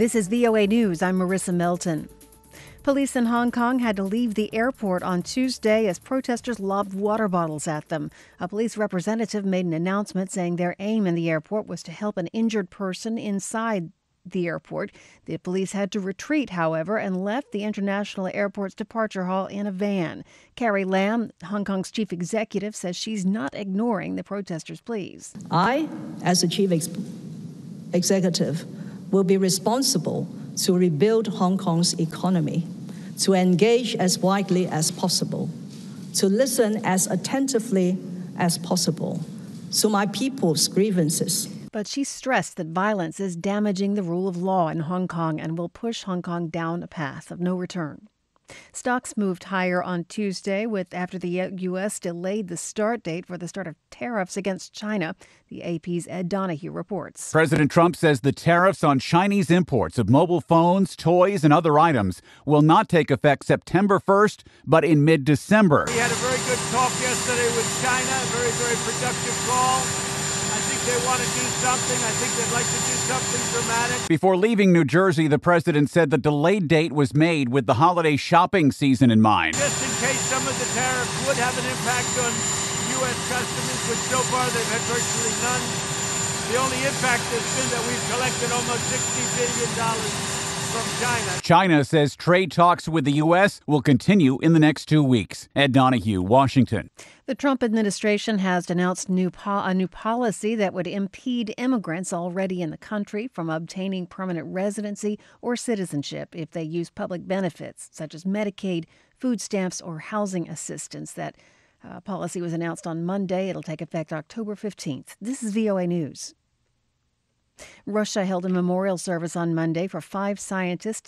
This is VOA News. I'm Marissa Melton. Police in Hong Kong had to leave the airport on Tuesday as protesters lobbed water bottles at them. A police representative made an announcement saying their aim in the airport was to help an injured person inside the airport. The police had to retreat, however, and left the international airport's departure hall in a van. Carrie Lam, Hong Kong's chief executive, says she's not ignoring the protesters' pleas. I, as the chief executive, will be responsible to rebuild Hong Kong's economy, to engage as widely as possible, to listen as attentively as possible to my people's grievances. But she stressed that violence is damaging the rule of law in Hong Kong and will push Hong Kong down a path of no return. Stocks moved higher on Tuesday after the U.S. delayed the start date for the start of tariffs against China. The AP's Ed Donahue reports. President Trump says the tariffs on Chinese imports of mobile phones, toys, and other items will not take effect September 1st, but in mid-December. We had a very good talk yesterday with China, a very, very productive call. I think they want to do something. I think they'd like to do something dramatic. Before leaving New Jersey, the president said the delayed date was made with the holiday shopping season in mind. Just in case some of the tariffs would have an impact on U.S. customers, which so far they've had virtually none. The only impact has been that we've collected almost $60 billion from China. China says trade talks with the U.S. will continue in the next 2 weeks. Ed Donahue, Washington. The Trump administration has announced a new policy that would impede immigrants already in the country from obtaining permanent residency or citizenship if they use public benefits, such as Medicaid, food stamps, or housing assistance. That policy was announced on Monday. It'll take effect October 15th. This is VOA News. Russia held a memorial service on Monday for 5 scientists